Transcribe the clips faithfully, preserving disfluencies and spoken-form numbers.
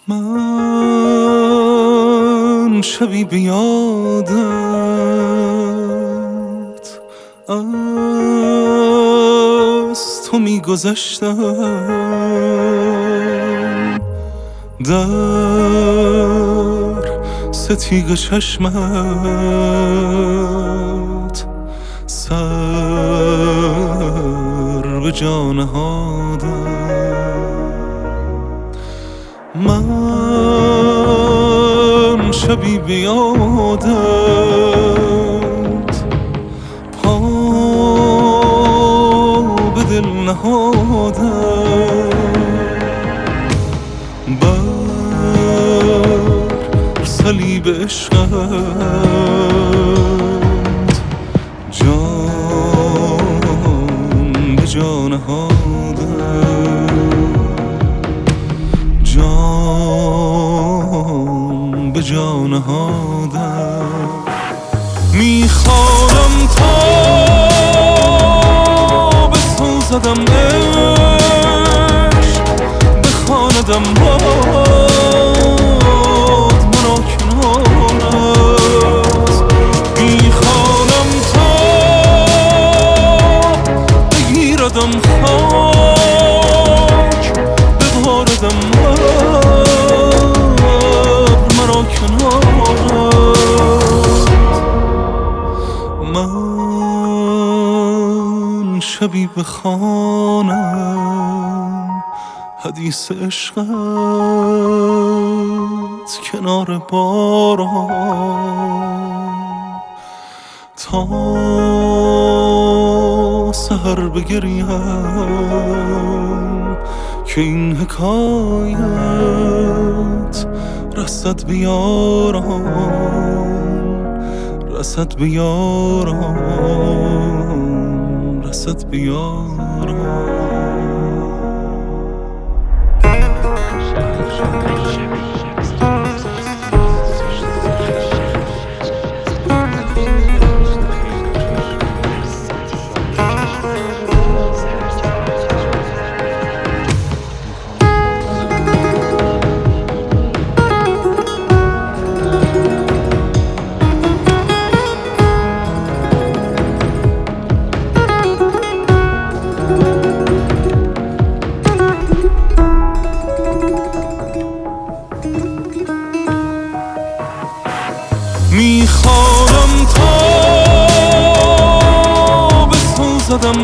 من شبی به یادت از تو می گذشتم، در ستیغ چشمت سر به جا نهادم. من شبی به یادت پا به دل نهادم، بر صلیب عشقت جان به جا نهادم، جان به جا نهادم. میخوانم تا بسوزدم عشق، بخواندم باد مرا کنارت. میخوانم تا بگیردم خاک، بباردم مرا کنارت. من شبی بخوانم حدیث عشقت کنار باران، تا سحر بگریم که این حکایت رسد به یاران، رسد به یاران، رسد به یاران. میخوانم تا بسوزدم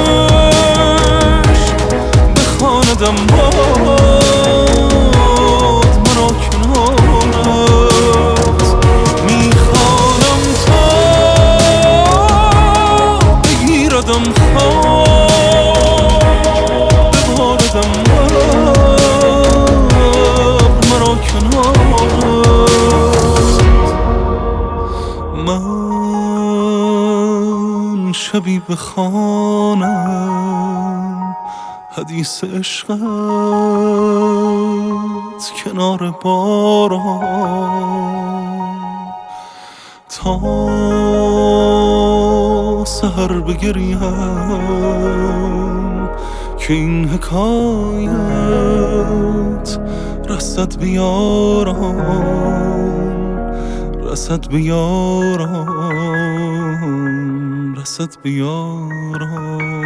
عشق، بخواندم باد مرا کنارت. میخوانم تا بگیردم خواب، بباردم مرا کنارت. من شبی بخوانم حدیث عشقت کنار باران، تا سحر بگریم که این حکایت رسد به یاران، رسد به یاران، رسد به یاران.